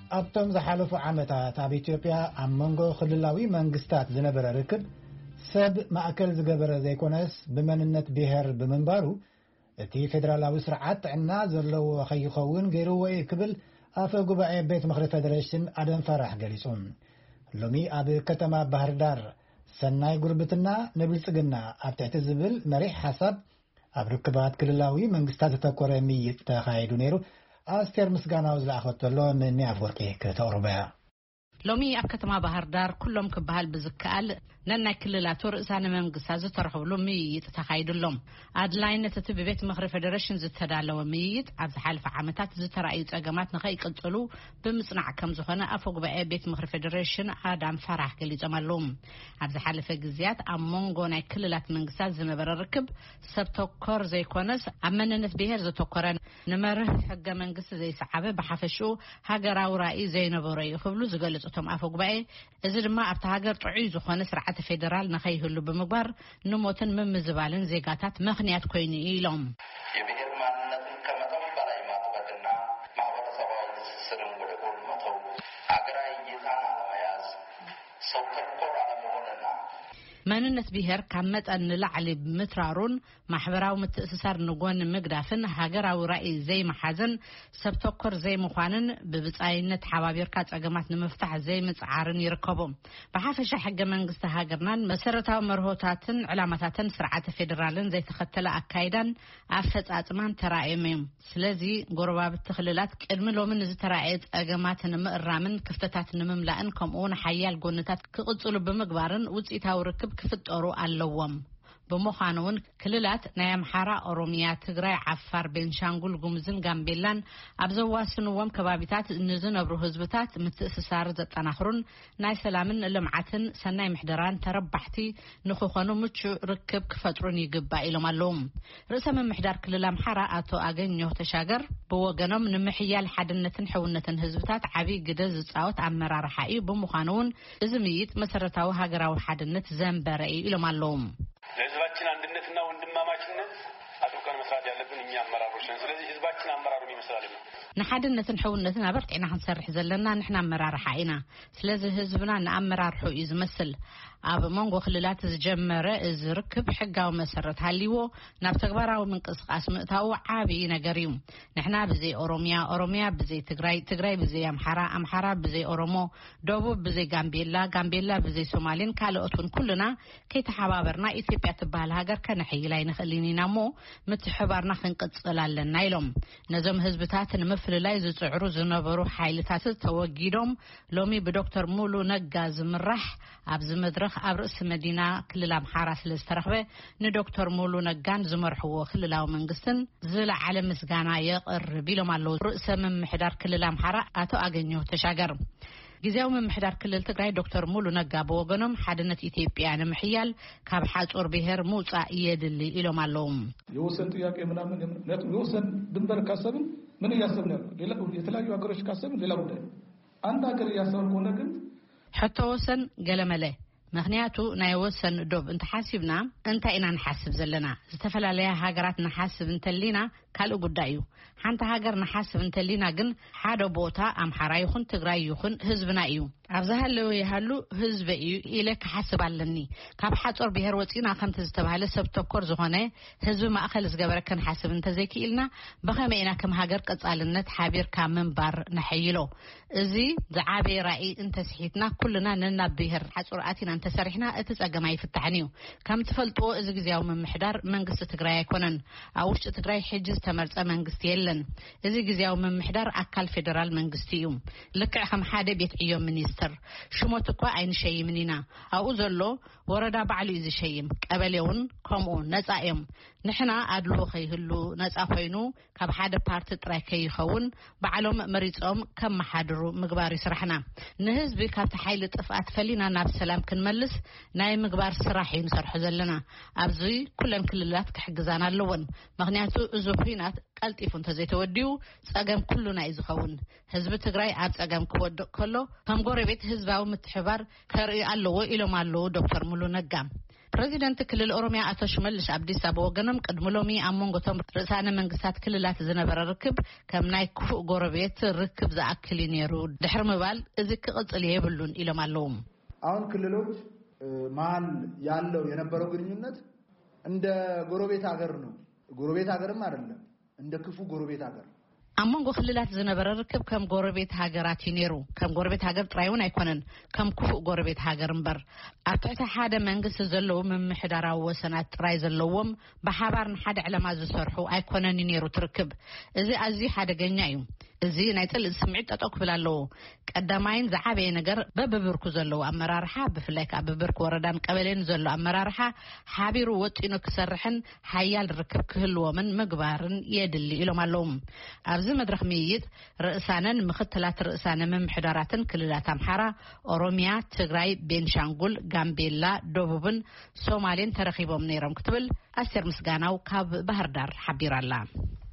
ኣብቶም ዝሓለፉ ዓመታት ኣብ ኢትዮጵያ ኣብ መንጎ ክልላዊ መንግስታት ዝነበረ ርክብ ሰብ ማእከል ዝገበረ ዘይኮነስ ብመንነት ብሔር ብምንባሩ እቲ ፌደራላዊ ስርዓት ጥዕና ዘለዎ ከይኸውን ገይርዎ ክብል ኣፈ ጉባኤ ቤት ምክሪ ፌደሬሽን ኣደም ፈራህ ገሊጹ። ሎሚ ኣብ ከተማ ባህር ዳር ሰናይ ጉርብትና ንብልጽግና ኣብ ትሕቲ ዝብል መሪሕ ሓሳብ ኣብ ርክባት ክልላዊ መንግስታት ዘተኮረ ምይይጥ ተኻይዱ ነይሩ። ኣስቴር ምስጋናው ዝለኣኸተሎ ምንያ ኣፍወርቂ ከተቕርበያ ሎሚ ኣብ ከተማ ባህር ዳር ኩሎም ክበሃል ብዝከኣል ነናይ ክልላት ርእሳነ መንግስታት ዝተረኸብሉ ምይይጥ ተኻይዱሎም ኣድላይነት እቲ ብቤት ምክሪ ፌደሬሽን ዝተዳለወ ምይይጥ ኣብ ዝሓለፈ ዓመታት ዝተራእዩ ጸገማት ንኸይቅጽሉ ብምጽናዕ ከም ዝኾነ ኣፈ ጉባኤ ቤት ምክሪ ፌደሬሽን ኣዳም ፈራህ ገሊጾም ኣለዉ። ኣብ ዝሓለፈ ግዝያት ኣብ መንጎ ናይ ክልላት መንግስታት ዝነበረ ርክብ ሰብ ተኮር ዘይኮነስ ኣብ መንነት ብሔር ዘተኮረ ንመርህ ሕገ መንግስቲ ዘይሰዓበ ብሓፈሽኡ ሃገራዊ ራእይ ዘይነበሮ እዩ ክብሉ ዝገልጹ እቶም ኣፈ ጉባኤ እዚ ድማ ኣብታ ሃገር ጥዑይ ዝኾነ ስርዓት ፌደራል ንኸይህሉ ብምግባር ንሞትን ምምዝባልን ዜጋታት ምኽንያት ኮይኑ ኢሎም የብሔር ማንነትን ከመጠን በላይ ማጥበቅና ማህበረሰባዊ ትስስርን ወደ ጎን መተው አገራዊ እይታን አለመያዝ ሰው ተኮር አለመሆንና መንነት ብሔር ካብ መጠን ንላዕሊ ምትራሩን ማሕበራዊ ምትእስሳር ንጎን ምግዳፍን ሃገራዊ ራእይ ዘይመሓዘን ሰብ ተኮር ዘይምዃንን ብብጻይነት ሓባቢርካ ጸገማት ንምፍታሕ ዘይምጽዓርን ይርከቦም። ብሓፈሻ ሕገ መንግስቲ ሃገርናን መሰረታዊ መርሆታትን ዕላማታትን ስርዓት ፌደራልን ዘይተኸተለ ኣካይዳን ኣፈጻጽማን ተራእዮም። ስለዚ ጎረባብቲ ክልላት ቅድሚ ሎምን ዝተራእየ ጸገማት ንምእራምን ክፍተታት ንምምላእን ከምኡውን ሓያል ጎንታት ክቕጽሉ ብምግባርን ውጽኢታዊ ርክብ ክፍጠሩ ኣለዎም። ብምዃኑውን ክልላት ናይ ኣምሓራ፣ ኦሮሚያ፣ ትግራይ፣ ዓፋር፣ ቤንሻንጉል ጉሙዝን ጋምቤላን ኣብ ዘዋስንዎም ከባቢታት ንዝነብሩ ህዝብታት ምትእስሳር ዘጠናኽሩን ናይ ሰላምን ልምዓትን ሰናይ ምሕደራን ተረባሕቲ ንኽኾኑ ምቹእ ርክብ ክፈጥሩን ይግባእ ኢሎም ኣለዉ። ርእሰ ምምሕዳር ክልል ኣምሓራ ኣቶ ኣገኘሁ ተሻገር ብወገኖም ንምሕያል ሓድነትን ሕውነትን ህዝብታት ዓብይ ግደ ዝጻወት ኣመራርሓ እዩ። ብምዃኑውን እዚ ምይይጥ መሰረታዊ ሃገራዊ ሓድነት ዘንበረ እዩ ኢሎም ኣለዉ። ለህዝባችን አንድነትና ወንድማማችነት አጥብቀን መስራት ያለብን እኛ አመራሮች ነን። ስለዚህ ህዝባችን አመራሩን ይመስላል ነው ንሓድነትን ሕውነትን አበርቲና ክንሰርሕ ዘለና ንሕና አመራርሓ ኢና። ስለዚህ ህዝብና ንኣመራርሑ እዩ ዝመስል። ኣብ መንጎ ክልላት ዝጀመረ እዚ ርክብ ሕጋዊ መሰረት ሃሊዎ ናብ ተግባራዊ ምንቅስቃስ ምእታው ዓብይ ነገር እዩ። ንሕና ብዘይ ኦሮሚያ፣ ኦሮሚያ ብዘይ ትግራይ፣ ትግራይ ብዘይ ኣምሓራ፣ ኣምሓራ ብዘይ ኦሮሞ፣ ደቡብ ብዘይ ጋምቤላ፣ ጋምቤላ ብዘይ ሶማሌን ካልኦትን ኩልና ከይተሓባበርና ኢትዮጵያ ትበሃል ሃገር ከነሕይል ኣይንኽእልን ኢና እሞ ምትሕባርና ክንቅጽል ኣለና ኢሎም። ነዞም ህዝብታት ንምፍልላይ ዝጽዕሩ ዝነበሩ ሓይልታት ተወጊዶም ሎሚ ብዶክተር ሙሉ ነጋ ዝምራሕ ኣብ ዝመድረኽ ኣብ ርእሲ መዲና ክልል ኣምሓራ ስለ ዝተረኽበ ንዶክተር ሙሉ ነጋን ዝመርሕዎ ክልላዊ መንግስትን ዝለዓለ ምስጋና የቕርብ ኢሎም ኣለዉ ርእሰ ምምሕዳር ክልል ኣምሓራ ኣቶ ኣገኘሁ ተሻገር። ጊዜያዊ ምምሕዳር ክልል ትግራይ ዶክተር ሙሉ ነጋ በወገኖም ሓድነት ኢትዮጵያ ንምሕያል ካብ ሓጹር ብሔር ምውጻእ የድሊ ኢሎም ኣለዉ። የወሰን ጥያቄ ምናምን የወሰን ድንበር ካሰብን ምን እያሰብን ያለው ሌላ የተለያዩ ሀገሮች ካሰብን ሌላ ጉዳይ አንድ ሀገር እያሰብን ከሆነ ግን ሕቶ ወሰን ገለመለ ምክንያቱ ናይ ወሰን ዶብ እንተሓሲብና እንታይ ኢና ንሓስብ ዘለና ዝተፈላለያ ሃገራት ንሓስብ እንተሊና ካልእ ጉዳይ እዩ። ሓንቲ ሃገር ንሓስብ እንተሊና ግን ሓደ ቦታ ኣምሓራ ይኹን ትግራይ ይኹን ህዝብና እዩ። ኣብዛሃለው ይሃሉ ህዝብ እዩ ኢለ ክሓስብ ኣለኒ። ካብ ሓጾር ብሔር ወፂና ከምቲ ዝተባሃለ ሰብ ተኮር ዝኾነ ህዝቢ ማእከል ዝገበረ ክንሓስብ እንተዘይክኢልና ብኸመይ ኢና ከም ሃገር ቀጻልነት ሓቢርካ ምንባር ንሕይሎ። እዚ ዝዓበየ ራእይ እንተስሒትና ኩልና ነናብ ብሔር ሓጾር ኣቲና እንተሰሪሕና እቲ ጸገም ኣይፍታሕን እዩ። ከም ትፈልጥዎ እዚ ጊዜያዊ ምምሕዳር መንግስቲ ትግራይ ኣይኮነን። ኣብ ውሽጢ ትግራይ ሕጂ ዝተመርጸ መንግስቲ የለን። እዚ ጊዜያዊ ምምሕዳር ኣካል ፌደራል መንግስቲ እዩ። ልክዕ ከም ሓደ ቤት ዕዮ ሚኒስተር ሽሞት እኳ ኣይንሸይምን ኢና። ኣብኡ ዘሎ ወረዳ ባዕሉ እዩ ዝሸይም፣ ቀበሌውን ከምኡ ነጻ እዮም። ንሕና ኣድሎ ከይህሉ ነጻ ኮይኑ ካብ ሓደ ፓርቲ ጥራይ ከይኸውን ባዕሎም መሪጾም ከም መሓድሩ ምግባር ይስራሕና። ንህዝቢ ካብቲ ሓይሊ ጥፍኣት ፈሊና ናብ ሰላም ክንመልስ ናይ ምግባር ስራሕ እዩ ንሰርሖ ዘለና። ኣብዚ ኩለን ክልላት ክሕግዛና ኣለወን። ምክንያቱ እዚ ኩናት ቀልጢፉ እንተዘይተወዲኡ ጸገም ኩሉና እዩ ዝኸውን። ህዝቢ ትግራይ ኣብ ጸገም ክወድቕ ከሎ ከም ጎረቤት ህዝባዊ ምትሕባር ከርኢ ኣለዎ ኢሎም ኣለዉ ዶክተር ሙሉ ነጋ። ፕሬዚደንት ክልል ኦሮሚያ አቶ ሽመልስ አብዲሳ በወገነም ቀድሞሎሚ አሞንጎቶም ርዕሳነ መንግስታት ክልላት ዝነበረ ርክብ ከም ናይ ክፉእ ጎረቤት ርክብ ዘአክል ነሩ ድሕር ምባል እዚ ክቅጽል ይብሉን ኢሎም አለውም አሁን ክልሎች መሀል ያለው የነበረው ግንኙነት እንደ ጎረቤት ሀገር ነው ጎረቤት ሀገርም አይደለም እንደ ክፉ ጎረቤት ሀገር አሞንጎ ክልላት ዝነበረ ርክብ ከም ጎረቤት ሀገራት ይነሩ ከም ጎረቤት ሀገር ጥራይውን አይኮነን ከም ክፉእ ጎረቤት ሀገር እንበር አብታታ ሓደ መንግስት ዘለው መምሕዳራዊ ወሰናት ጥራይ ዘለዎም በሓባር ንሓደ ዕላማ ዝሰርሑ አይኮነን ይነሩ ትርክብ እዚ አዚ ሓደገኛ እዩ እዚ ናይ ጥልእ ስምዒት ጠጠው ክብላለዎ ቀዳማይን ዝዓበየ ነገር በብብርኩ ዘለው አመራርሓ ብፍላይ ካብ በብርኩ ወረዳን ቀበሌን ዘለው አመራርሓ ሓቢሩ ወጢኑ ክሰርሕን ሓያል ርክብ ክህልዎምን ምግባርን የድሊ ኢሎም ኣለዎም ኣብዚ መድረኽ ምይይጥ ርእሳነን ምክትላት ርእሳነ መምሕዳራትን ክልላት አምሓራ ኦሮሚያ ትግራይ ቤንሻንጉል ጋምቤላ ደቡብን ሶማሌን ተረኺቦም ነይሮም ክትብል አስቴር ምስጋናው ካብ ባህር ዳር ሓቢራላ